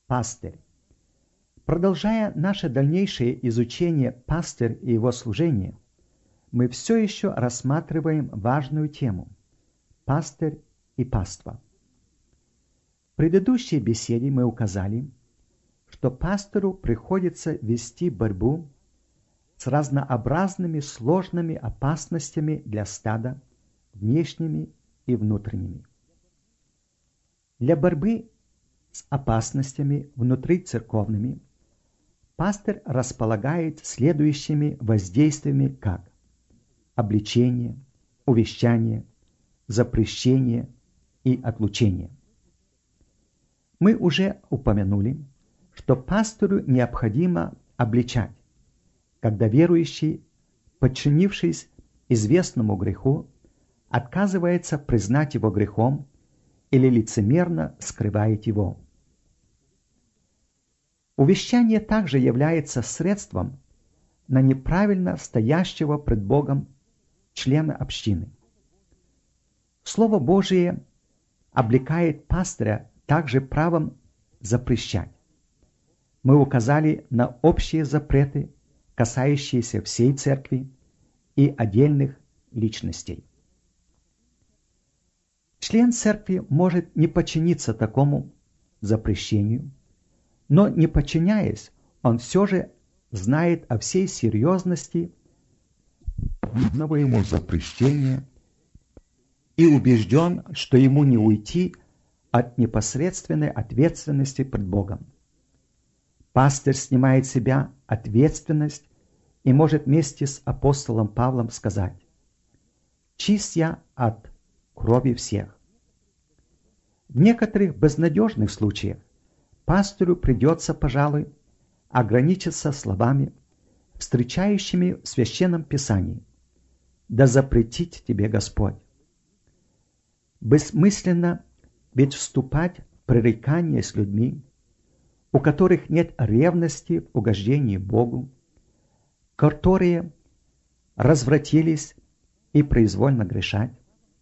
Пастырь. Продолжая наше дальнейшее изучение пастырь и его служение, мы все еще рассматриваем важную тему – пастырь и паства. В предыдущей беседе мы указали, что пастырю приходится вести борьбу с разнообразными сложными опасностями для стада, внешними и внутренними. Для борьбы с опасностями внутрицерковными пастырь располагает следующими воздействиями, как обличение, увещание, запрещение и отлучение. Мы уже упомянули, что пастырю необходимо обличать, когда верующий, подчинившись известному греху, отказывается признать его грехом или лицемерно скрывает его. Увещание также является средством на неправильно стоящего пред Богом члена общины. Слово Божие облекает пастыря также правом запрещать. Мы указали на общие запреты, касающиеся всей церкви и отдельных личностей. Член церкви может не подчиниться такому запрещению, но не подчиняясь, он все же знает о всей серьезности данного ему запрещения и убежден, что ему не уйти от непосредственной ответственности пред Богом. Пастырь снимает с себя ответственность и может вместе с апостолом Павлом сказать: «Чист я от крови всех». В некоторых безнадежных случаях пастырю придется, пожалуй, ограничиться словами, встречающими в Священном Писании: «Да запретить тебе Господь». Бессмысленно ведь вступать в пререкание с людьми, у которых нет ревности в угождении Богу, которые развратились и произвольно грешать.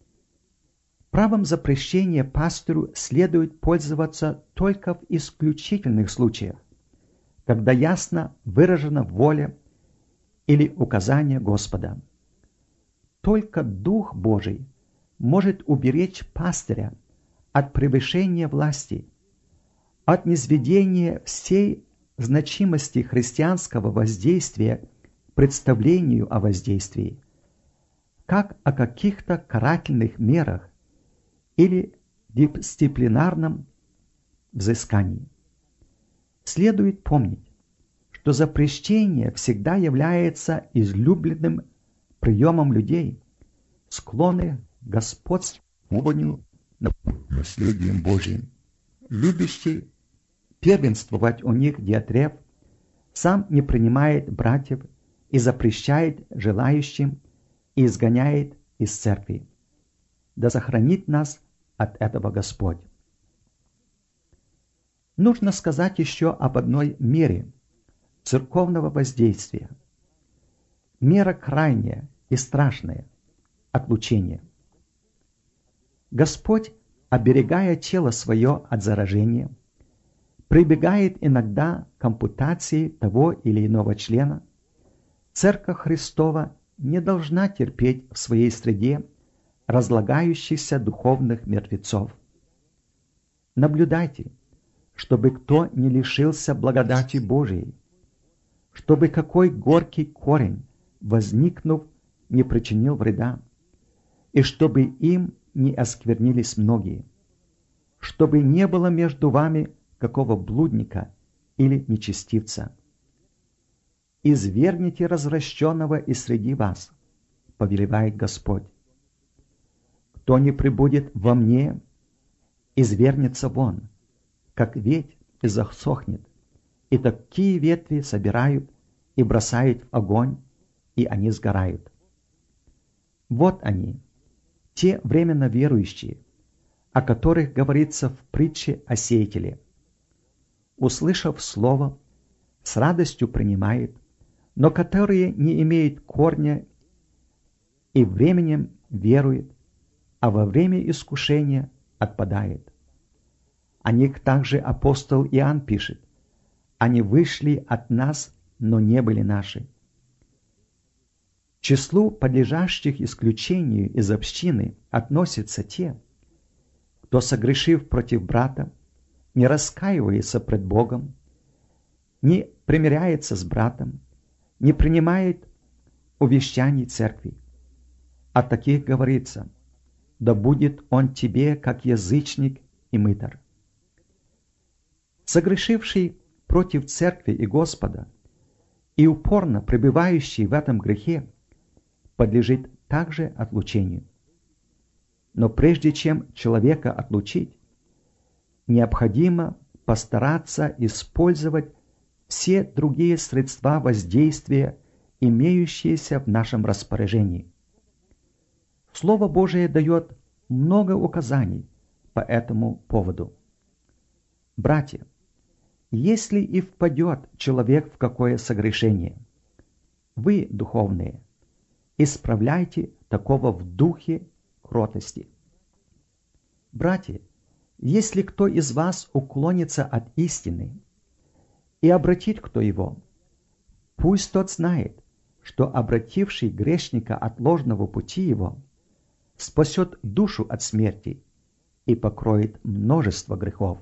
Правом запрещения пастырю следует пользоваться только в исключительных случаях, когда ясно выражена воля или указание Господа. Только Дух Божий может уберечь пастыря от превышения власти, от низведения всей значимости христианского воздействия к представлению о воздействии, как о каких-то карательных мерах или дисциплинарном взыскании. Следует помнить, что запрещение всегда является излюбленным приемом людей, склонных к господствованию над наследием Божиим. Любящий первенствовать у них Диатреф сам не принимает братьев и запрещает желающим и изгоняет из церкви. Да сохранит нас от этого Господь. Нужно сказать еще об одной мере церковного воздействия. Мера крайняя и страшная – отлучение. Господь, оберегая тело свое от заражения, прибегает иногда к ампутации того или иного члена. Церковь Христова не должна терпеть в своей среде разлагающихся духовных мертвецов. Наблюдайте, чтобы кто не лишился благодати Божией, чтобы какой горький корень, возникнув, не причинил вреда, и чтобы им не осквернились многие, чтобы не было между вами какого блудника или нечестивца. «Извергните развращенного из среди вас», — повелевает Господь. «Кто не пребудет во мне, извернется вон, как ветвь и засохнет, и такие ветви собирают и бросают в огонь, и они сгорают». Вот они, те временно верующие, о которых говорится в притче о сеятеле. Услышав слово, с радостью принимает, но которые не имеют корня и временем верует, а во время искушения отпадает. О них также апостол Иоанн пишет: «Они вышли от нас, но не были наши». К числу подлежащих исключению из общины относятся те, кто, согрешив против брата, не раскаивается пред Богом, не примиряется с братом, не принимает увещаний церкви. О таких говорится: «Да будет он тебе, как язычник и мытарь». Согрешивший против церкви и Господа и упорно пребывающий в этом грехе подлежит также отлучению. Но прежде чем человека отлучить, необходимо постараться использовать все другие средства воздействия, имеющиеся в нашем распоряжении. Слово Божие дает много указаний по этому поводу. Братья, если и впадет человек в какое согрешение, вы, духовные, исправляйте такого в духе кротости. Братья, если кто из вас уклонится от истины и обратит кто его, пусть тот знает, что обративший грешника от ложного пути его спасет душу от смерти и покроет множество грехов.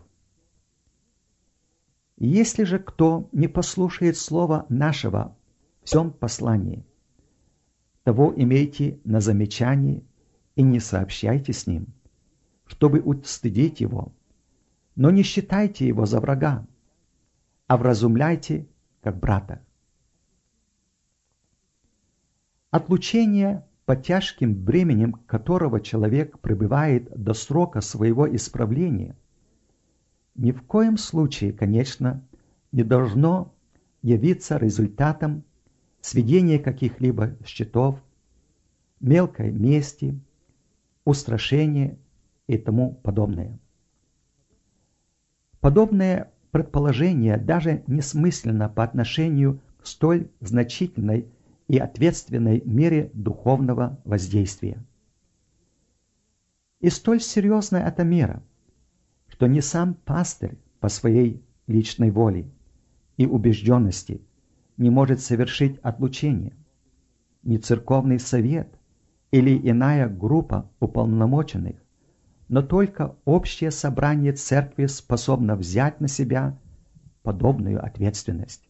Если же кто не послушает слова нашего в всем послании, того имейте на замечании и не сообщайте с ним, чтобы устыдить его, но не считайте его за врага, а вразумляйте как брата. Отлучение, под тяжким бременем которого человек пребывает до срока своего исправления, ни в коем случае, конечно, не должно явиться результатом сведения каких-либо счетов, мелкой мести, устрашения и тому подобное. Подобное предположение даже несмысленно по отношению к столь значительной и ответственной мере духовного воздействия. И столь серьезная эта мера, что ни сам пастырь по своей личной воле и убежденности не может совершить отлучение, ни церковный совет или иная группа уполномоченных, но только общее собрание церкви способно взять на себя подобную ответственность.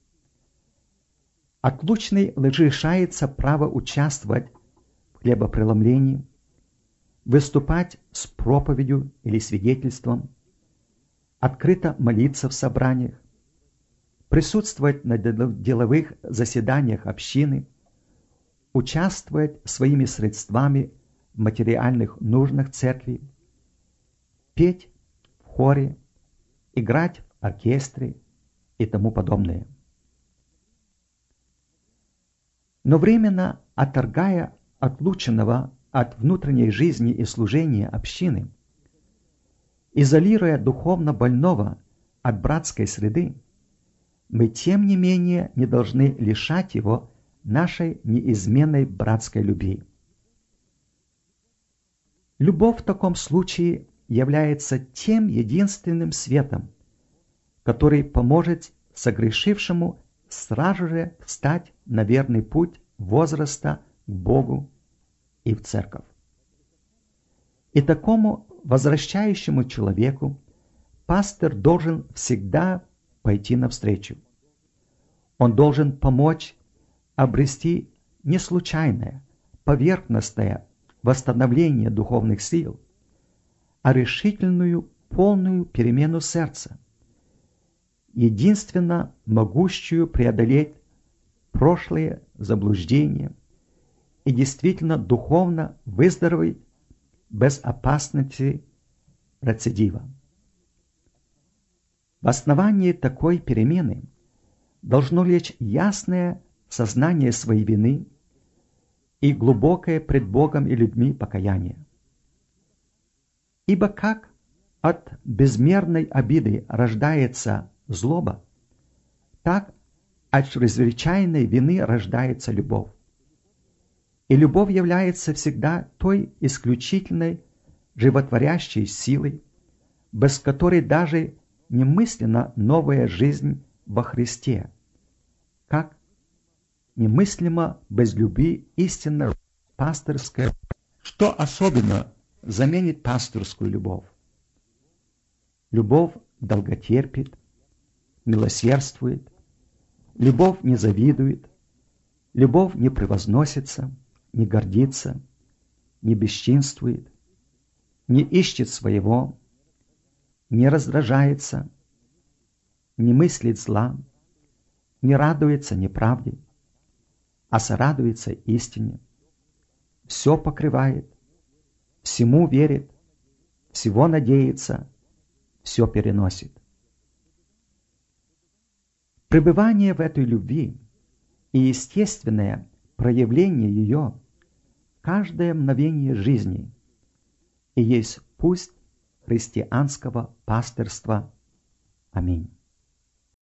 Отлучный лишается права участвовать в хлебопреломлении, выступать с проповедью или свидетельством, открыто молиться в собраниях, присутствовать на деловых заседаниях общины, участвовать своими средствами в материальных нуждах церкви, петь в хоре, играть в оркестре и тому подобное. Но временно отторгая отлученного от внутренней жизни и служения общины, изолируя духовно больного от братской среды, мы тем не менее не должны лишать его нашей неизменной братской любви. Любовь в таком случае является тем единственным светом, который поможет согрешившему сразу же встать на верный путь возраста к Богу и в церковь. И такому возвращающему человеку пастырь должен всегда пойти навстречу. Он должен помочь обрести не случайное, поверхностное восстановление духовных сил, а решительную, полную перемену сердца, единственно могущую преодолеть прошлые заблуждения и действительно духовно выздороветь без опасности рецидива. В основании такой перемены должно лечь ясное сознание своей вины и глубокое пред Богом и людьми покаяние. Ибо как от безмерной обиды рождается злоба, так от чрезвычайной вины рождается любовь. И любовь является всегда той исключительной животворящей силой, без которой даже немыслима новая жизнь во Христе, как немыслимо без любви истинно пастырская, что особенно заменит пастырскую любовь. Любовь долготерпит, милосердствует, любовь не завидует, любовь не превозносится, не гордится, не бесчинствует, не ищет своего, не раздражается, не мыслит зла, не радуется неправде, а сорадуется истине, все покрывает, всему верит, всего надеется, все переносит. Пребывание в этой любви и естественное проявление ее каждое мгновение жизни и есть путь христианского пастырства. Аминь.